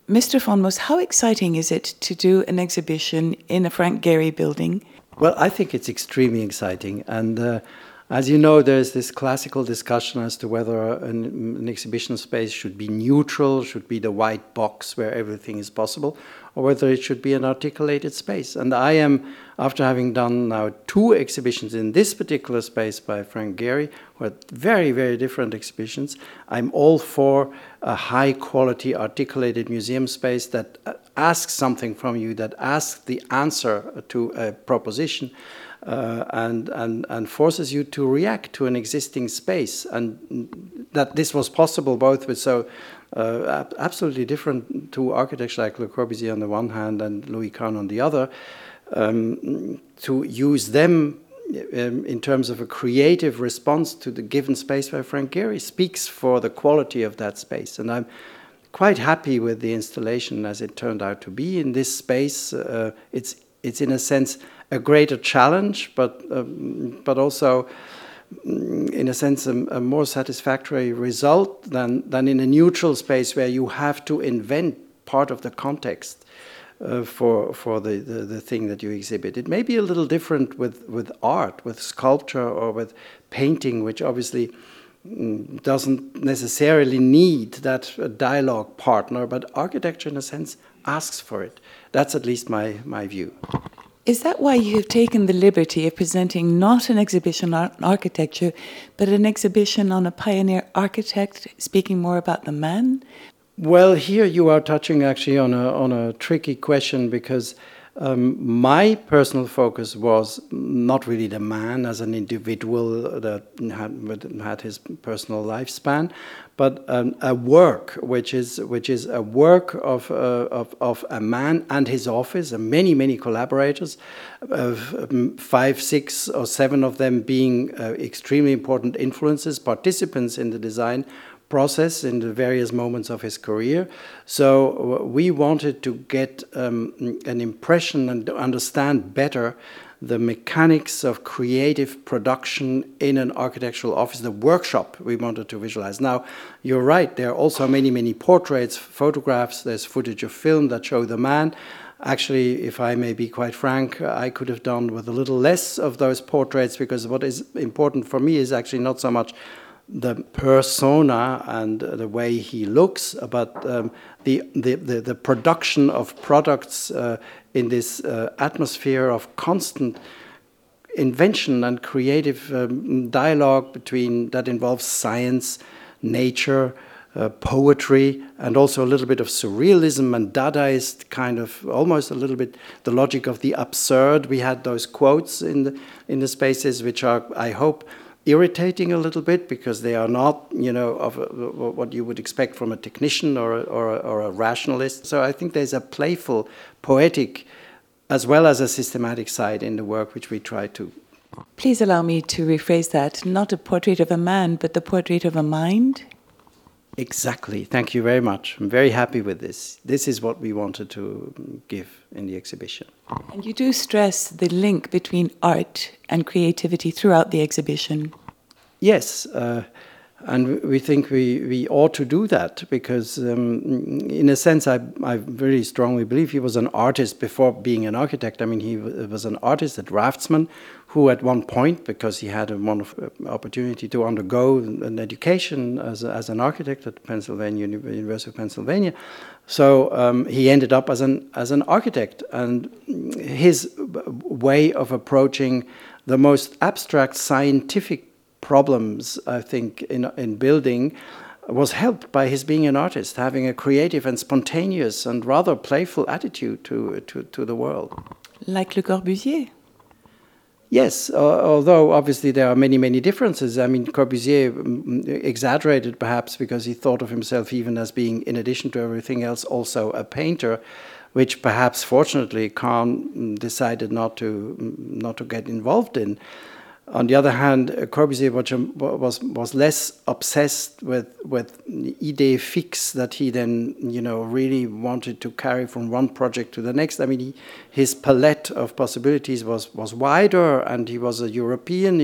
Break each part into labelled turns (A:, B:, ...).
A: Mr. von Moos, how exciting is it to do an exhibition in a Frank Gehry building?
B: Well, I think it's extremely exciting. And as you know, there's this classical discussion as to whether an exhibition space should be neutral, should be the white box where everything is possible, or whether it should be an articulated space. And I am, after having done now 2 exhibitions in this particular space by Frank Gehry, who are very, very different exhibitions, I'm all for a high-quality articulated museum space that asks something from you, that asks the answer to a proposition, and forces you to react to an existing space. And that this was possible both with absolutely different 2 architects like Le Corbusier on the one hand and Louis Kahn on the other, to use them in terms of a creative response to the given space by Frank Gehry speaks for the quality of that space. And I'm quite happy with the installation as it turned out to be in this space. It's in a sense a greater challenge, but also in a sense a more satisfactory result than in a neutral space where you have to invent part of the context for the thing that you exhibit. It may be a little different with art, with sculpture, or with painting, which obviously doesn't necessarily need that dialogue partner, but architecture in a sense asks for it. That's at least my view.
A: Is that why you have taken the liberty of presenting not an exhibition on architecture, but an exhibition on a pioneer architect, speaking more about the man?
B: Well, here you are touching actually on a tricky question, because my personal focus was not really the man as an individual that had his personal lifespan, but a work which is a work of a man and his office, and many collaborators, 5, 6, or 7 of them being extremely important influences, participants in the design process in the various moments of his career. So we wanted to get an impression and to understand better the mechanics of creative production in an architectural office, the workshop we wanted to visualize. Now, you're right, there are also many portraits, photographs, there's footage of film that show the man. Actually, if I may be quite frank, I could have done with a little less of those portraits, because what is important for me is actually not so much the persona and the way he looks, but the production of products in this atmosphere of constant invention and creative dialogue between that involves science, nature, poetry, and also a little bit of surrealism and Dadaist kind of, almost a little bit the logic of the absurd. We had those quotes in the spaces, which are, I hope, irritating a little bit, because they are not, of what you would expect from a technician or a rationalist. So I think there's a playful, poetic, as well as a systematic side in the work which we try to.
A: Please allow me to rephrase that. Not a portrait of a man, but the portrait of a mind.
B: Exactly. Thank you very much. I'm very happy with this. This is what we wanted to give in the exhibition.
A: And you do stress the link between art and creativity throughout the exhibition.
B: Yes, and we think we ought to do that, because in a sense I very strongly believe he was an artist before being an architect. I mean, he was an artist, a draftsman, who at one point, because he had a wonderful opportunity to undergo an education as an architect at University of Pennsylvania, so he ended up as an architect, and his way of approaching the most abstract scientific problems, I think, in building was helped by his being an artist, having a creative and spontaneous and rather playful attitude to the world.
A: Like Le Corbusier?
B: Yes, although obviously there are many differences. I mean, Corbusier exaggerated perhaps because he thought of himself even as being, in addition to everything else, also a painter, which perhaps fortunately Kahn decided not to get involved in. On the other hand, Corbusier was less obsessed with idée fixe that he then, really wanted to carry from one project to the next. I mean, his palette of possibilities was wider, and he was a European.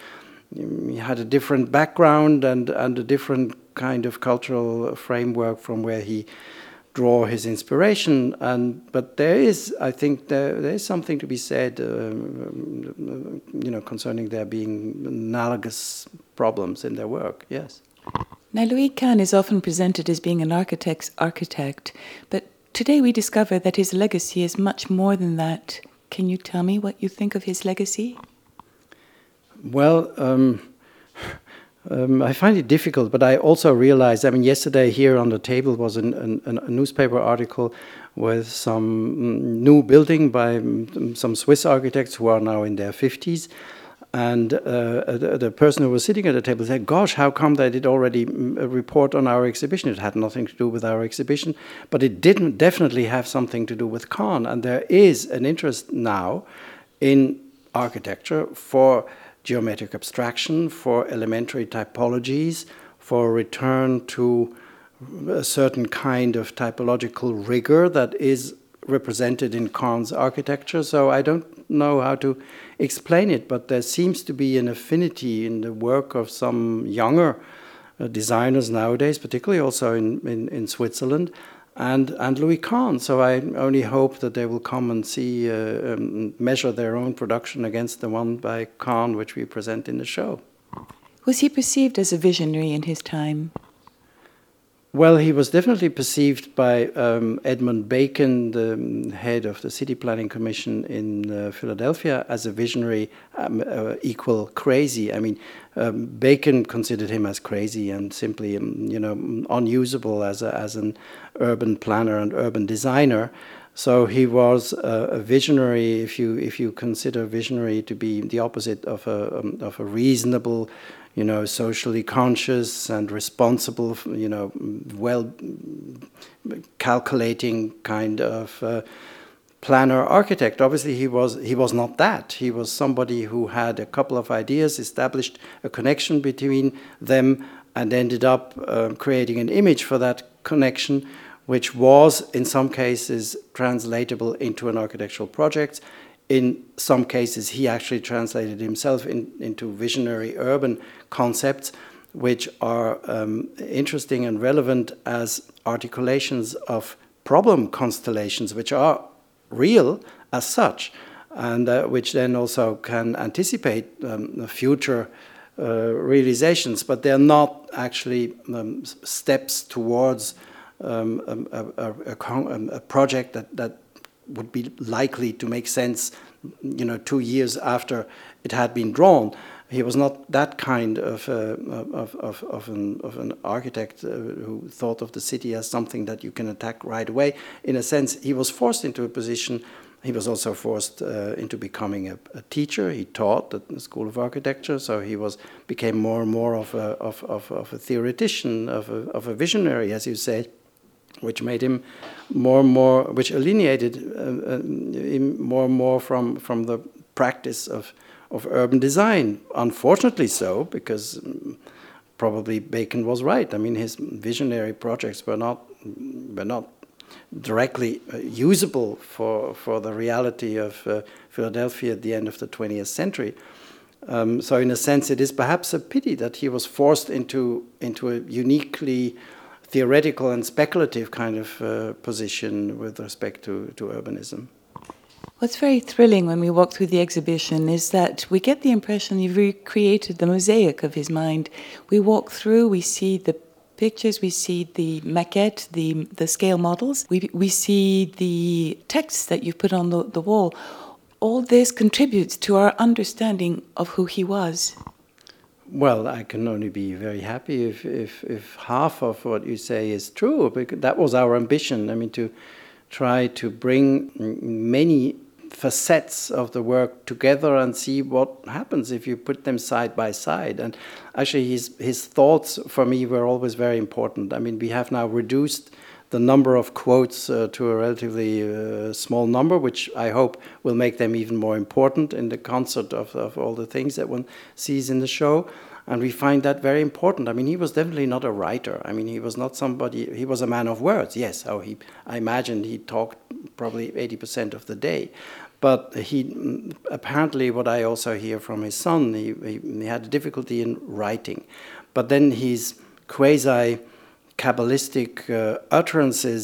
B: He had a different background and a different kind of cultural framework from where he draw his inspiration. But there is, I think, there is something to be said, concerning there being analogous problems in their work. Yes.
A: Now, Louis Kahn is often presented as being an architect's architect, but today we discover that his legacy is much more than that. Can you tell me what you think of his legacy?
B: Well, I find it difficult, but I also realized, yesterday here on the table was a newspaper article with some new building by some Swiss architects who are now in their 50s. And the person who was sitting at the table said, gosh, how come they did already a report on our exhibition? It had nothing to do with our exhibition, but it didn't definitely have something to do with Kahn. And there is an interest now in architecture for geometric abstraction, for elementary typologies, for return to a certain kind of typological rigor that is represented in Kahn's architecture. So I don't know how to explain it, but there seems to be an affinity in the work of some younger designers nowadays, particularly also in Switzerland, and Louis Kahn. So I only hope that they will come and see, measure their own production against the one by Kahn, which we present in the show.
A: Was he perceived as a visionary in his time?
B: Well, he was definitely perceived by Edmund Bacon, the head of the City Planning Commission in Philadelphia, as a visionary equal crazy. Bacon considered him as crazy and simply, unusable as an urban planner and urban designer. So he was a visionary. If you consider visionary to be the opposite of a reasonable, socially conscious and responsible, well calculating kind of planner architect. Obviously, he was not that. He was somebody who had a couple of ideas, established a connection between them, and ended up creating an image for that connection, which was in some cases translatable into an architectural project. In some cases, he actually translated himself into visionary urban concepts, which are interesting and relevant as articulations of problem constellations, which are real as such, and which then also can anticipate future realizations, but they're not actually steps towards a project that would be likely to make sense, 2 years after it had been drawn. He was not that kind of an architect who thought of the city as something that you can attack right away. In a sense, he was forced into a position. He was also forced into becoming a teacher. He taught at the School of Architecture, so he became more and more of a theoretician, of a visionary, as you say, which made him more and more, which alienated him more and more from the practice of urban design. Unfortunately so, because probably Bacon was right. His visionary projects were not directly usable for the reality of Philadelphia at the end of the 20th century. So in a sense, it is perhaps a pity that he was forced into a uniquely theoretical and speculative kind of position with respect to urbanism.
A: What's very thrilling when we walk through the exhibition is that we get the impression you've recreated the mosaic of his mind. We walk through, we see the pictures, we see the maquette, the scale models, we see the texts that you've put on the wall. All this contributes to our understanding of who he was.
B: Well, I can only be very happy if half of what you say is true, because that was our ambition. To try to bring many facets of the work together and see what happens if you put them side by side. And actually, his thoughts for me were always very important. We have now reduced the number of quotes to a relatively small number, which I hope will make them even more important in the concert of all the things that one sees in the show. And we find that very important. He was definitely not a writer. He was not somebody, he was a man of words, yes. I imagined he talked probably 80% of the day. But he, apparently what I also hear from his son, he had difficulty in writing. But then his quasi-Kabbalistic utterances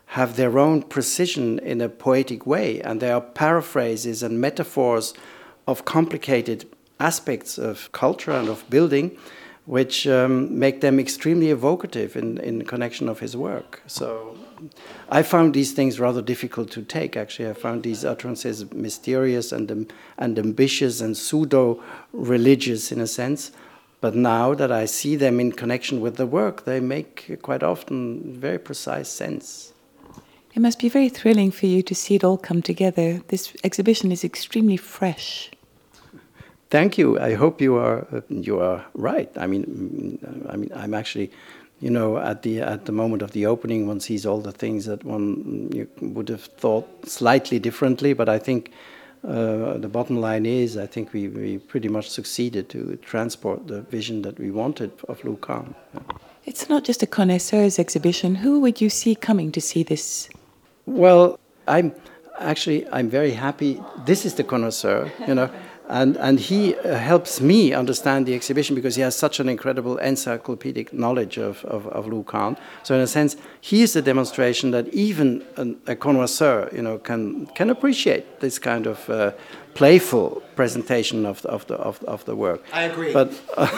B: have their own precision in a poetic way, and they are paraphrases and metaphors of complicated aspects of culture and of building, which make them extremely evocative in connection of his work. So I found these things rather difficult to take, actually. I found these utterances mysterious and ambitious and pseudo-religious in a sense. But now that I see them in connection with the work, they make quite often very precise sense.
A: It must be very thrilling for you to see it all come together. This exhibition is extremely fresh.
B: Thank you. I hope you are right. I mean, I'm actually, you know, at the moment of the opening, one sees all the things that you would have thought slightly differently. But I think the bottom line is, I think we pretty much succeeded to transport the vision that we wanted of Lou Kahn.
A: It's not just a connoisseur's exhibition. Who would you see coming to see this?
B: Well, I'm very happy. This is the connoisseur, you know. And he helps me understand the exhibition because he has such an incredible encyclopedic knowledge of Lou Kahn. So in a sense, he is a demonstration that even a connoisseur, you know, can appreciate this kind of playful presentation of the work.
C: I agree.
B: But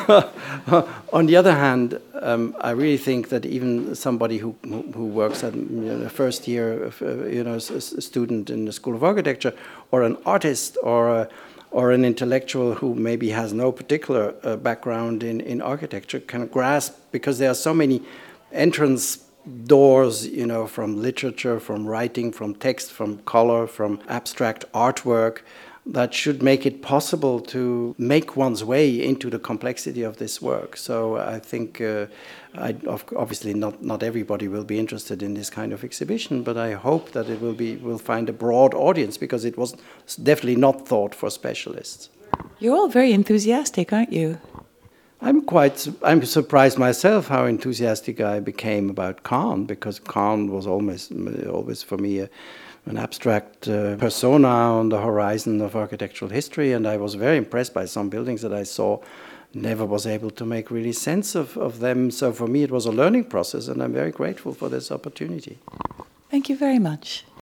B: on the other hand, I really think that even somebody who works at the first year, a student in the School of Architecture, or an artist, or an intellectual who maybe has no particular background in architecture can grasp, because there are so many entrance doors, you know, from literature, from writing, from text, from color, from abstract artwork, that should make it possible to make one's way into the complexity of this work. So I think, obviously not everybody will be interested in this kind of exhibition, but I hope that it will find a broad audience, because it was definitely not thought for specialists.
A: You're all very enthusiastic, aren't you?
B: I'm surprised myself how enthusiastic I became about Kahn, because Kahn was always for me an abstract persona on the horizon of architectural history, and I was very impressed by some buildings that I saw. Never was able to make really sense of them. So for me it was a learning process, and I'm very grateful for this opportunity.
A: Thank you very much.